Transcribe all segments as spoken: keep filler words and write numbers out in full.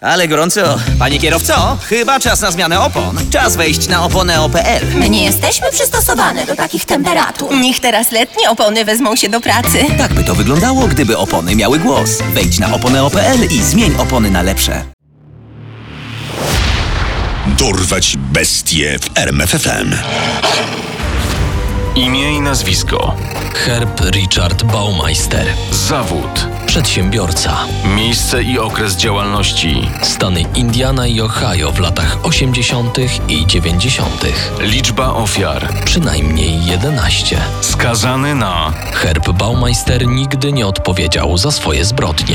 Ale gorąco. Panie kierowco, chyba czas na zmianę opon. Czas wejść na oponeo kropka pe el. My nie jesteśmy przystosowane do takich temperatur. Niech teraz letnie opony wezmą się do pracy. Tak by to wyglądało, gdyby opony miały głos. Wejdź na oponeo kropka pe el i zmień opony na lepsze. Dorwać bestie w R M F F M. Imię i nazwisko. Herb Richard Baumeister. Zawód. Przedsiębiorca. Miejsce i okres działalności. Stany Indiana i Ohio w latach osiemdziesiątych i dziewięćdziesiątych. Liczba ofiar. Przynajmniej jedenaście. Skazany na... Herb Baumeister nigdy nie odpowiedział za swoje zbrodnie.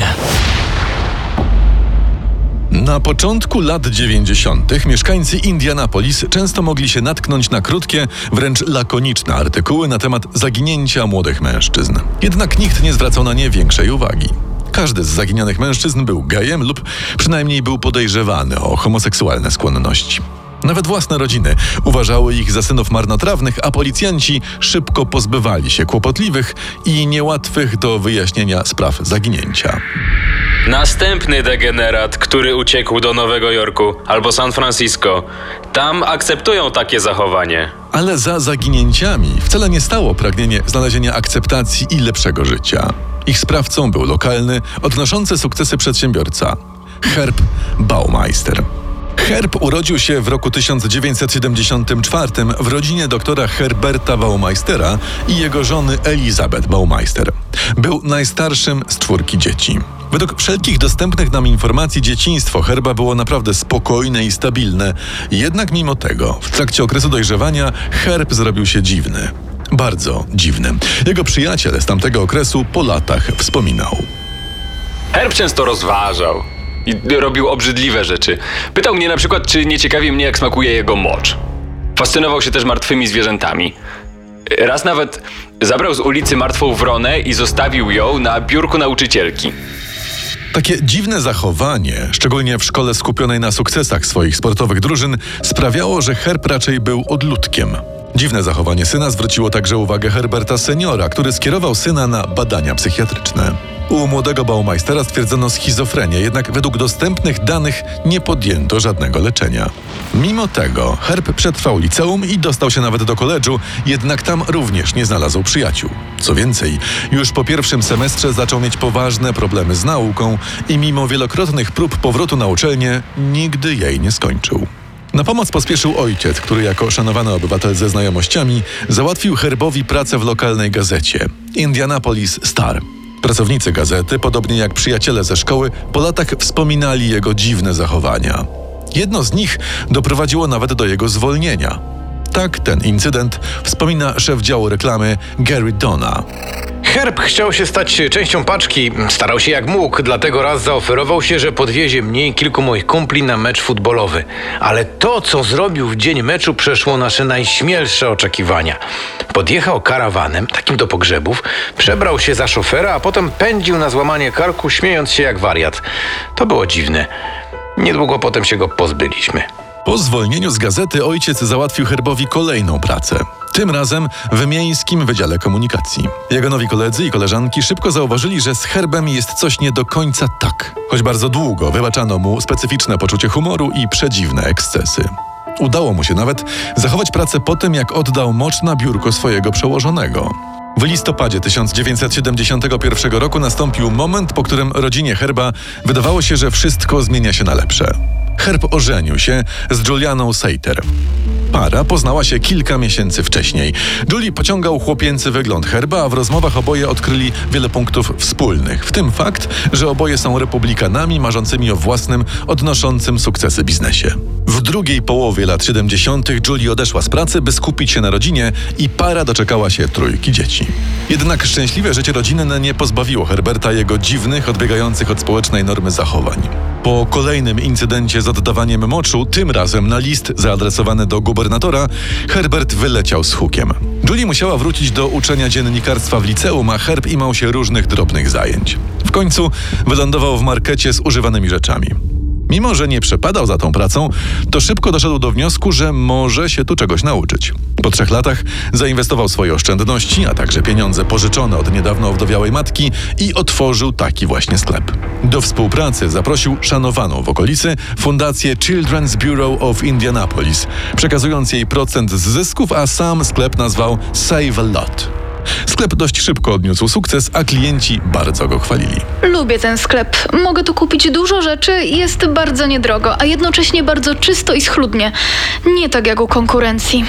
Na początku lat dziewięćdziesiątych mieszkańcy Indianapolis często mogli się natknąć na krótkie, wręcz lakoniczne artykuły na temat zaginięcia młodych mężczyzn. Jednak nikt nie zwracał na nie większej uwagi. Każdy z zaginionych mężczyzn był gejem lub przynajmniej był podejrzewany o homoseksualne skłonności. Nawet własne rodziny uważały ich za synów marnotrawnych, a policjanci szybko pozbywali się kłopotliwych i niełatwych do wyjaśnienia spraw zaginięcia. Następny degenerat, który uciekł do Nowego Jorku albo San Francisco. Tam akceptują takie zachowanie. Ale za zaginięciami wcale nie stało pragnienie znalezienia akceptacji i lepszego życia. Ich sprawcą był lokalny, odnoszący sukcesy przedsiębiorca Herb Baumeister. Herb urodził się w roku tysiąc dziewięćset siedemdziesiątym czwartym w rodzinie doktora Herberta Baumeistera i jego żony Elizabeth Baumeister. Był najstarszym z czwórki dzieci. Według wszelkich dostępnych nam informacji dzieciństwo Herba było naprawdę spokojne i stabilne. Jednak mimo tego w trakcie okresu dojrzewania Herb zrobił się dziwny. Bardzo dziwny. Jego przyjaciel z tamtego okresu po latach wspominał. Herb często rozważał i robił obrzydliwe rzeczy. Pytał mnie na przykład, czy nie ciekawi mnie, jak smakuje jego mocz. Fascynował się też martwymi zwierzętami. Raz nawet zabrał z ulicy martwą wronę i zostawił ją na biurku nauczycielki. Takie dziwne zachowanie, szczególnie w szkole skupionej na sukcesach swoich sportowych drużyn, sprawiało, że Herb raczej był odludkiem. Dziwne zachowanie syna zwróciło także uwagę Herberta seniora, który skierował syna na badania psychiatryczne. U młodego Baumeistera stwierdzono schizofrenię, jednak według dostępnych danych nie podjęto żadnego leczenia. Mimo tego Herb przetrwał liceum i dostał się nawet do koledżu, jednak tam również nie znalazł przyjaciół. Co więcej, już po pierwszym semestrze zaczął mieć poważne problemy z nauką i mimo wielokrotnych prób powrotu na uczelnię nigdy jej nie skończył. Na pomoc pospieszył ojciec, który jako szanowany obywatel ze znajomościami załatwił Herbowi pracę w lokalnej gazecie Indianapolis Star. Pracownicy gazety, podobnie jak przyjaciele ze szkoły, po latach wspominali jego dziwne zachowania. Jedno z nich doprowadziło nawet do jego zwolnienia. Tak ten incydent wspomina szef działu reklamy Gary Dona. Herb chciał się stać częścią paczki, starał się jak mógł, dlatego raz zaoferował się, że podwiezie mnie i kilku moich kumpli na mecz futbolowy. Ale to, co zrobił w dzień meczu, przeszło nasze najśmielsze oczekiwania. Podjechał karawanem, takim do pogrzebów, przebrał się za szofera, a potem pędził na złamanie karku, śmiejąc się jak wariat. To było dziwne. Niedługo potem się go pozbyliśmy. Po zwolnieniu z gazety ojciec załatwił Herbowi kolejną pracę. Tym razem w Miejskim Wydziale Komunikacji. Jego nowi koledzy i koleżanki szybko zauważyli, że z Herbem jest coś nie do końca tak. Choć bardzo długo wybaczano mu specyficzne poczucie humoru i przedziwne ekscesy. Udało mu się nawet zachować pracę po tym, jak oddał mocz na biurko swojego przełożonego. W listopadzie tysiąc dziewięćset siedemdziesiątego pierwszego roku nastąpił moment, po którym rodzinie Herba wydawało się, że wszystko zmienia się na lepsze. Herb ożenił się z Julianą Sater. Para poznała się kilka miesięcy wcześniej. Julie pociągał chłopięcy wygląd Herba, a w rozmowach oboje odkryli wiele punktów wspólnych, w tym fakt, że oboje są republikanami marzącymi o własnym, odnoszącym sukcesy biznesie. W drugiej połowie lat siedemdziesiątych Julie odeszła z pracy, by skupić się na rodzinie i para doczekała się trójki dzieci. Jednak szczęśliwe życie rodzinne nie pozbawiło Herberta jego dziwnych, odbiegających od społecznej normy zachowań. Po kolejnym incydencie z oddawaniem moczu, tym razem na list zaadresowany do gubernatora, Herbert wyleciał z hukiem. Julie musiała wrócić do uczenia dziennikarstwa w liceum, a Herb imał się różnych drobnych zajęć. W końcu wylądował w markecie z używanymi rzeczami. Mimo że nie przepadał za tą pracą, to szybko doszedł do wniosku, że może się tu czegoś nauczyć. Po trzech latach zainwestował swoje oszczędności, a także pieniądze pożyczone od niedawno owdowiałej matki i otworzył taki właśnie sklep. Do współpracy zaprosił szanowaną w okolicy fundację Children's Bureau of Indianapolis, przekazując jej procent z zysków, a sam sklep nazwał Save a Lot. Sklep dość szybko odniósł sukces, a klienci bardzo go chwalili. Lubię ten sklep. Mogę tu kupić dużo rzeczy, jest bardzo niedrogo, a jednocześnie bardzo czysto i schludnie. Nie tak jak u konkurencji.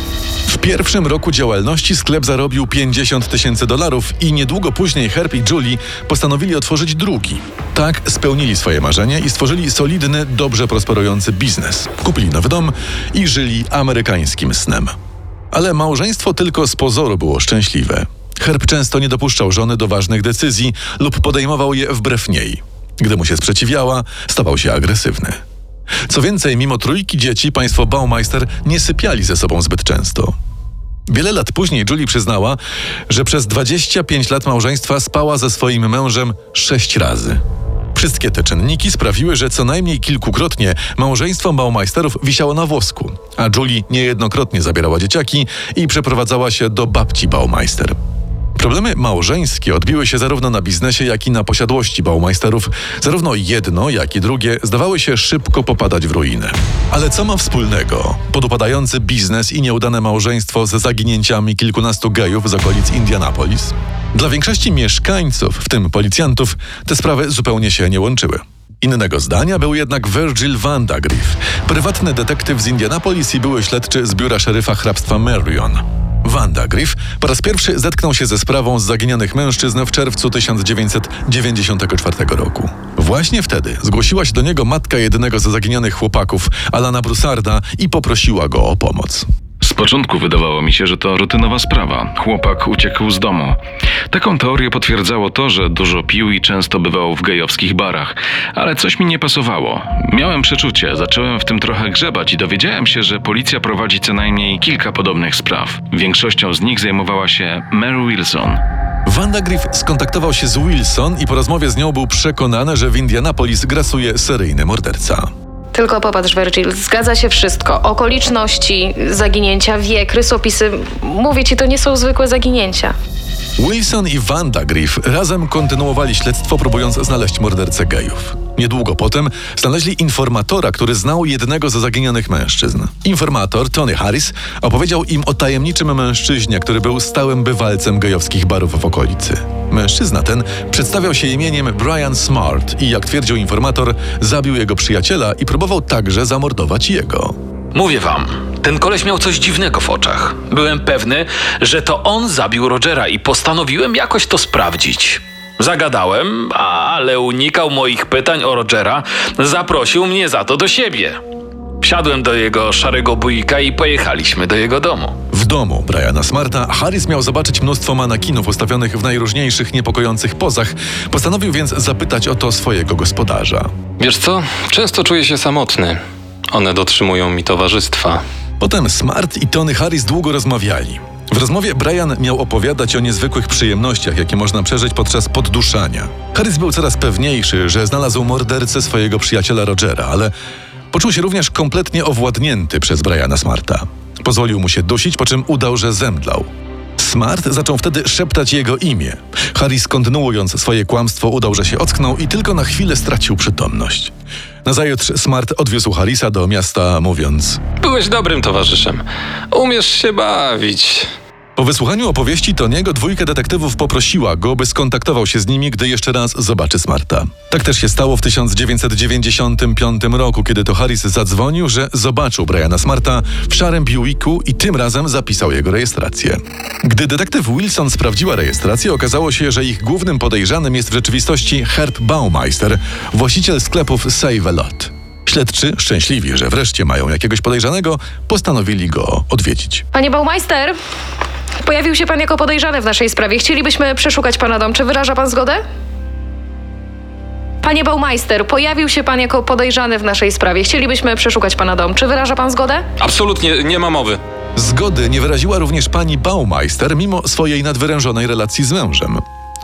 W pierwszym roku działalności sklep zarobił pięćdziesiąt tysięcy dolarów i niedługo później Herb i Julie postanowili otworzyć drugi. Tak spełnili swoje marzenie i stworzyli solidny, dobrze prosperujący biznes. Kupili nowy dom i żyli amerykańskim snem. Ale małżeństwo tylko z pozoru było szczęśliwe. Herb często nie dopuszczał żony do ważnych decyzji lub podejmował je wbrew niej. Gdy mu się sprzeciwiała, stawał się agresywny. Co więcej, mimo trójki dzieci, państwo Baumeister nie sypiali ze sobą zbyt często. Wiele lat później Julie przyznała, że przez dwadzieścia pięć lat małżeństwa spała ze swoim mężem sześć razy. Wszystkie te czynniki sprawiły, że co najmniej kilkukrotnie małżeństwo Baumeisterów wisiało na włosku, a Julie niejednokrotnie zabierała dzieciaki i przeprowadzała się do babci Baumeister. Problemy małżeńskie odbiły się zarówno na biznesie, jak i na posiadłości Baumeisterów. Zarówno jedno, jak i drugie zdawały się szybko popadać w ruinę. Ale co ma wspólnego podupadający biznes i nieudane małżeństwo ze zaginięciami kilkunastu gejów z okolic Indianapolis? Dla większości mieszkańców, w tym policjantów, te sprawy zupełnie się nie łączyły. Innego zdania był jednak Virgil Vandagriff, prywatny detektyw z Indianapolis i były śledczy z biura szeryfa hrabstwa Marion. Vandagriff po raz pierwszy zetknął się ze sprawą z zaginionych mężczyzn w czerwcu tysiąc dziewięćset dziewięćdziesiątego czwartego roku. Właśnie wtedy zgłosiła się do niego matka jednego ze zaginionych chłopaków, Alana Broussarda, i poprosiła go o pomoc. Z początku wydawało mi się, że to rutynowa sprawa. Chłopak uciekł z domu. Taką teorię potwierdzało to, że dużo pił i często bywał w gejowskich barach. Ale coś mi nie pasowało. Miałem przeczucie, zacząłem w tym trochę grzebać i dowiedziałem się, że policja prowadzi co najmniej kilka podobnych spraw. Większością z nich zajmowała się Mary Wilson. Vandagriff skontaktował się z Wilson i po rozmowie z nią był przekonany, że w Indianapolis grasuje seryjny morderca. Tylko popatrz, Virgil, zgadza się wszystko. Okoliczności zaginięcia, wiek, rysopisy. Mówię ci, to nie są zwykłe zaginięcia. Wilson i Vandagriff razem kontynuowali śledztwo, próbując znaleźć mordercę gejów. Niedługo potem znaleźli informatora, który znał jednego ze zaginionych mężczyzn. Informator, Tony Harris, opowiedział im o tajemniczym mężczyźnie, który był stałym bywalcem gejowskich barów w okolicy. Mężczyzna ten przedstawiał się imieniem Brian Smart i, jak twierdził informator, zabił jego przyjaciela i próbował także zamordować jego. Mówię wam, ten koleś miał coś dziwnego w oczach. Byłem pewny, że to on zabił Rogera i postanowiłem jakoś to sprawdzić. Zagadałem, ale unikał moich pytań o Rogera, zaprosił mnie za to do siebie. Wsiadłem do jego szarego bujika i pojechaliśmy do jego domu. W domu Briana Smarta Harris miał zobaczyć mnóstwo manakinów ustawionych w najróżniejszych, niepokojących pozach. Postanowił więc zapytać o to swojego gospodarza. Wiesz co? Często czuję się samotny. One dotrzymują mi towarzystwa. Potem Smart i Tony Harris długo rozmawiali. W rozmowie Brian miał opowiadać o niezwykłych przyjemnościach, jakie można przeżyć podczas podduszania. Harris był coraz pewniejszy, że znalazł mordercę swojego przyjaciela Rogera, ale poczuł się również kompletnie owładnięty przez Briana Smarta. Pozwolił mu się dusić, po czym udał, że zemdlał. Smart zaczął wtedy szeptać jego imię. Harris, kontynuując swoje kłamstwo, udał, że się ocknął i tylko na chwilę stracił przytomność. Nazajutrz Smart odwiózł Harrisa do miasta, mówiąc: Byłeś dobrym towarzyszem. Umiesz się bawić. Po wysłuchaniu opowieści Tony'ego dwójka detektywów poprosiła go, by skontaktował się z nimi, gdy jeszcze raz zobaczy Smarta. Tak też się stało w tysiąc dziewięćset dziewięćdziesiątym piątym roku, kiedy to Harris zadzwonił, że zobaczył Briana Smarta w szarym Buicku i tym razem zapisał jego rejestrację. Gdy detektyw Wilson sprawdziła rejestrację, okazało się, że ich głównym podejrzanym jest w rzeczywistości Herb Baumeister, właściciel sklepów Save a Lot. Śledczy, szczęśliwi, że wreszcie mają jakiegoś podejrzanego, postanowili go odwiedzić. Panie Baumeister, pojawił się pan jako podejrzany w naszej sprawie. Chcielibyśmy przeszukać pana dom. Czy wyraża pan zgodę? Panie Baumeister, pojawił się pan jako podejrzany w naszej sprawie. Chcielibyśmy przeszukać pana dom. Czy wyraża pan zgodę? Absolutnie, nie ma mowy. Zgody nie wyraziła również pani Baumeister, mimo swojej nadwyrężonej relacji z mężem.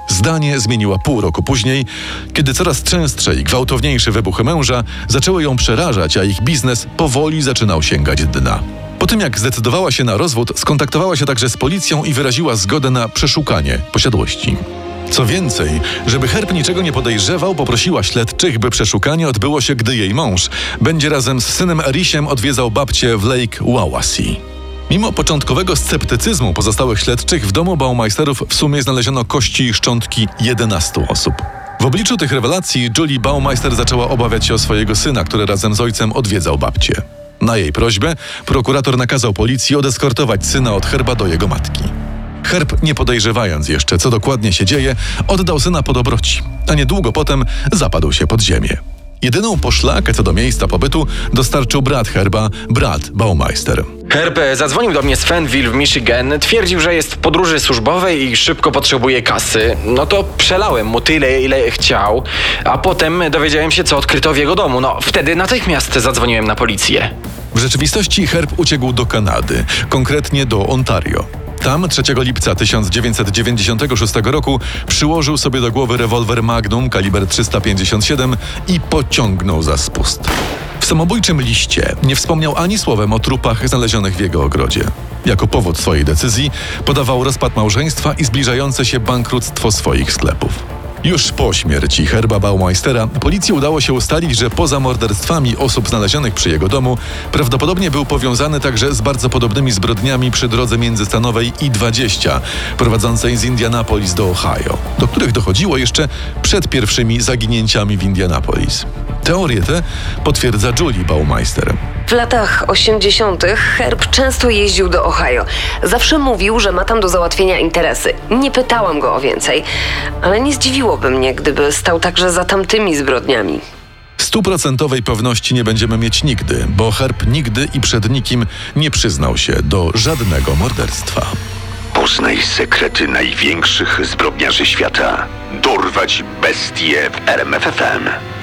Zdanie zmieniła pół roku później, kiedy coraz częstsze i gwałtowniejsze wybuchy męża zaczęły ją przerażać, a ich biznes powoli zaczynał sięgać dna. Po tym jak zdecydowała się na rozwód, skontaktowała się także z policją i wyraziła zgodę na przeszukanie posiadłości. Co więcej, żeby Herb niczego nie podejrzewał, poprosiła śledczych, by przeszukanie odbyło się, gdy jej mąż będzie razem z synem Erisiem odwiedzał babcię w Lake Wawasee. Mimo początkowego sceptycyzmu pozostałych śledczych, w domu Baumeisterów w sumie znaleziono kości i szczątki jedenastu osób. W obliczu tych rewelacji Julie Baumeister zaczęła obawiać się o swojego syna, który razem z ojcem odwiedzał babcię. Na jej prośbę prokurator nakazał policji odeskortować syna od Herba do jego matki. Herb, nie podejrzewając jeszcze, co dokładnie się dzieje, oddał syna po dobroci, a niedługo potem zapadł się pod ziemię. Jedyną poszlakę co do miejsca pobytu dostarczył brat Herba, brat Baumeister. Herb zadzwonił do mnie z Fenville w Michigan, twierdził, że jest w podróży służbowej i szybko potrzebuje kasy. No to przelałem mu tyle, ile chciał, a potem dowiedziałem się, co odkryto w jego domu. No wtedy natychmiast zadzwoniłem na policję. W rzeczywistości Herb uciekł do Kanady, konkretnie do Ontario. Tam trzeciego lipca tysiąc dziewięćset dziewięćdziesiątego szóstego roku przyłożył sobie do głowy rewolwer Magnum kaliber trzysta pięćdziesiąt siedem i pociągnął za spust. W samobójczym liście nie wspomniał ani słowem o trupach znalezionych w jego ogrodzie. Jako powód swojej decyzji podawał rozpad małżeństwa i zbliżające się bankructwo swoich sklepów. Już po śmierci Herba Baumeistera policji udało się ustalić, że poza morderstwami osób znalezionych przy jego domu prawdopodobnie był powiązany także z bardzo podobnymi zbrodniami przy drodze międzystanowej I dwadzieścia, prowadzącej z Indianapolis do Ohio, do których dochodziło jeszcze przed pierwszymi zaginięciami w Indianapolis. Teorię tę potwierdza Julie Baumeister. W latach osiemdziesiątych Herb często jeździł do Ohio. Zawsze mówił, że ma tam do załatwienia interesy. Nie pytałam go o więcej, ale nie zdziwiłoby mnie, gdyby stał także za tamtymi zbrodniami. Stuprocentowej pewności nie będziemy mieć nigdy, bo Herb nigdy i przed nikim nie przyznał się do żadnego morderstwa. Poznaj sekrety największych zbrodniarzy świata. Dorwać bestie w R M F F M.